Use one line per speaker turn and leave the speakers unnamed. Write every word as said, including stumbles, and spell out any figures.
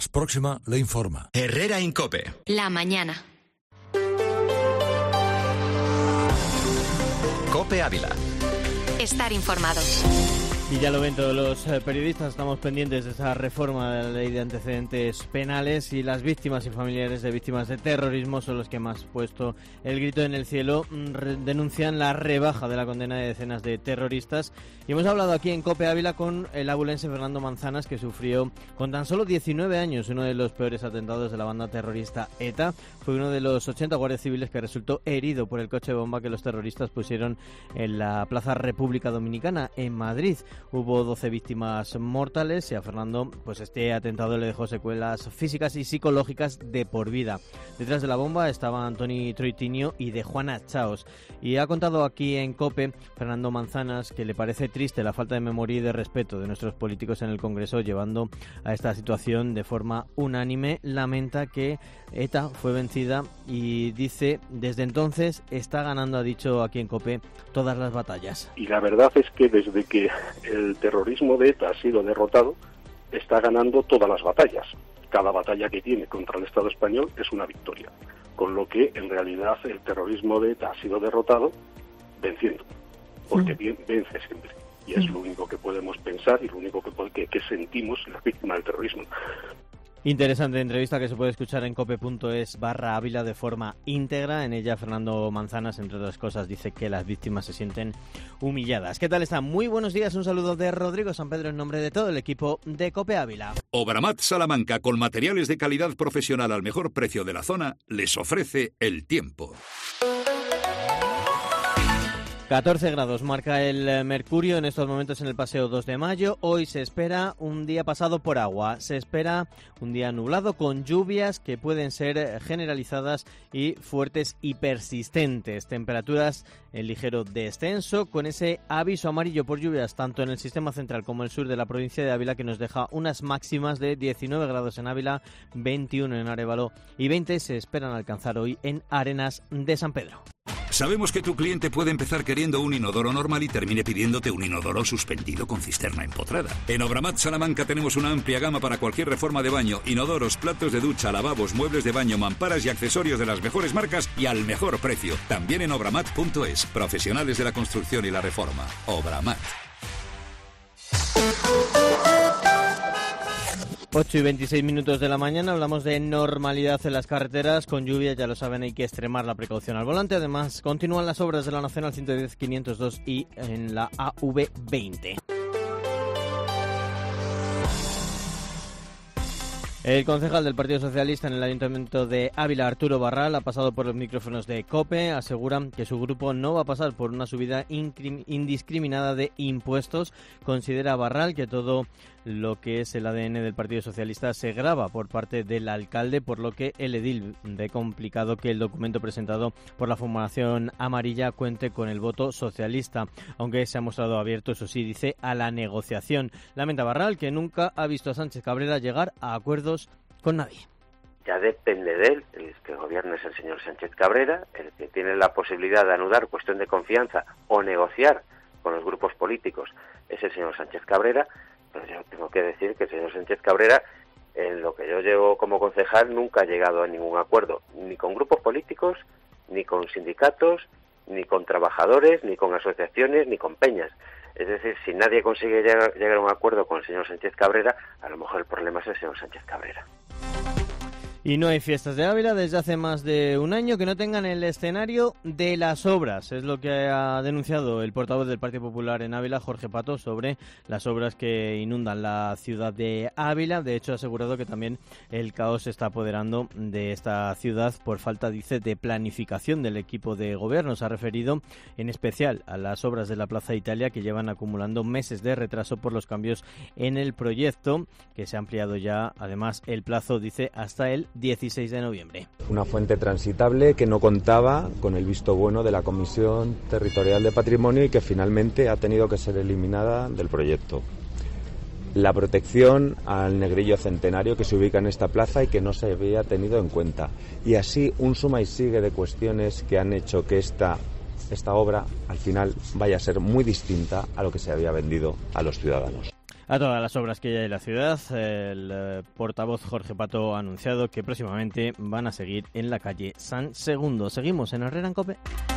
Próxima le informa.
Herrera Incope.
La mañana.
Cope Ávila.
Estar informados.
Y ya lo ven todos los periodistas, estamos pendientes de esa reforma de la ley de antecedentes penales, y las víctimas y familiares de víctimas de terrorismo son los que más puesto el grito en el cielo. Denuncian la rebaja de la condena de decenas de terroristas, y hemos hablado aquí en Cope Ávila con el abulense Fernando Manzanas, que sufrió con tan solo diecinueve años uno de los peores atentados de la banda terrorista ETA. Fue uno de los ochenta guardias civiles que resultó herido por el coche bomba que los terroristas pusieron en la Plaza República Dominicana en Madrid. Hubo doce víctimas mortales y a Fernando pues este atentado le dejó secuelas físicas y psicológicas de por vida. Detrás de la bomba estaban Antoni Troitiño y de Juana Chaos. Y ha contado aquí en COPE Fernando Manzanas que le parece triste la falta de memoria y de respeto de nuestros políticos en el Congreso, llevando a esta situación de forma unánime. Lamenta que ETA fue vencida y dice desde entonces está ganando, ha dicho aquí en COPE, todas las batallas.
Y la verdad es que desde que el terrorismo de ETA ha sido derrotado, está ganando todas las batallas. Cada batalla que tiene contra el Estado español es una victoria. Con lo que, en realidad, el terrorismo de ETA ha sido derrotado venciendo. Porque bien, vence siempre. Y es lo único que podemos pensar y lo único que, que, que sentimos las víctimas del terrorismo.
Interesante entrevista que se puede escuchar en cope.es barra Ávila de forma íntegra. En ella Fernando Manzanas, entre otras cosas, dice que las víctimas se sienten humilladas. ¿Qué tal están? Muy buenos días, un saludo de Rodrigo San Pedro en nombre de todo el equipo de Cope Ávila.
Obramat Salamanca, con materiales de calidad profesional al mejor precio de la zona, les ofrece el tiempo.
catorce grados marca el mercurio en estos momentos en el Paseo dos de Mayo. Hoy se espera un día pasado por agua. Se espera un día nublado con lluvias que pueden ser generalizadas y fuertes y persistentes. Temperaturas en ligero descenso con ese aviso amarillo por lluvias tanto en el sistema central como en el sur de la provincia de Ávila, que nos deja unas máximas de diecinueve grados en Ávila, veintiuno en Arévalo y veinte se esperan alcanzar hoy en Arenas de San Pedro.
Sabemos que tu cliente puede empezar queriendo un inodoro normal y termine pidiéndote un inodoro suspendido con cisterna empotrada. En Obramat Salamanca tenemos una amplia gama para cualquier reforma de baño, inodoros, platos de ducha, lavabos, muebles de baño, mamparas y accesorios de las mejores marcas y al mejor precio. También en obramat punto es. Profesionales de la construcción y la reforma. Obramat.
ocho y veintiséis minutos de la mañana, hablamos de normalidad en las carreteras, con lluvia, ya lo saben, hay que extremar la precaución al volante. Además, continúan las obras de la Nacional ciento diez quinientos dos y en la A V veinte. El concejal del Partido Socialista en el Ayuntamiento de Ávila, Arturo Barral, ha pasado por los micrófonos de COPE. Asegura que su grupo no va a pasar por una subida indiscriminada de impuestos. Considera Barral que todo lo que es el A D N del Partido Socialista se grava por parte del alcalde, por lo que el edil ve complicado que el documento presentado por la formación amarilla cuente con el voto socialista, aunque se ha mostrado abierto, eso sí, dice, a la negociación. Lamenta Barral que nunca ha visto a Sánchez Cabrera llegar a acuerdos con nadie.
Ya depende de él, el que gobierna es el señor Sánchez Cabrera, el que tiene la posibilidad de anudar cuestión de confianza o negociar con los grupos políticos es el señor Sánchez Cabrera. Pero yo tengo que decir que el señor Sánchez Cabrera, en lo que yo llevo como concejal, nunca ha llegado a ningún acuerdo, ni con grupos políticos, ni con sindicatos, ni con trabajadores, ni con asociaciones, ni con peñas. Es decir, si nadie consigue llegar, llegar a un acuerdo con el señor Sánchez Cabrera, a lo mejor el problema es el señor Sánchez Cabrera.
Y no hay fiestas de Ávila desde hace más de un año que no tengan el escenario de las obras. Es lo que ha denunciado el portavoz del Partido Popular en Ávila, Jorge Pato, sobre las obras que inundan la ciudad de Ávila. De hecho, ha asegurado que también el caos se está apoderando de esta ciudad por falta, dice, de planificación del equipo de gobierno. Se ha referido en especial a las obras de la Plaza Italia, que llevan acumulando meses de retraso por los cambios en el proyecto, que se ha ampliado ya, además, el plazo, dice, hasta el dieciséis de noviembre.
Una fuente transitable que no contaba con el visto bueno de la Comisión Territorial de Patrimonio y que finalmente ha tenido que ser eliminada del proyecto. La protección al negrillo centenario que se ubica en esta plaza y que no se había tenido en cuenta. Y así un suma y sigue de cuestiones que han hecho que esta, esta obra al final vaya a ser muy distinta a lo que se había vendido a los ciudadanos.
a todas las obras que hay en la ciudad. El eh, portavoz Jorge Pato ha anunciado que próximamente van a seguir en la calle San Segundo. Seguimos en Herrera en COPE.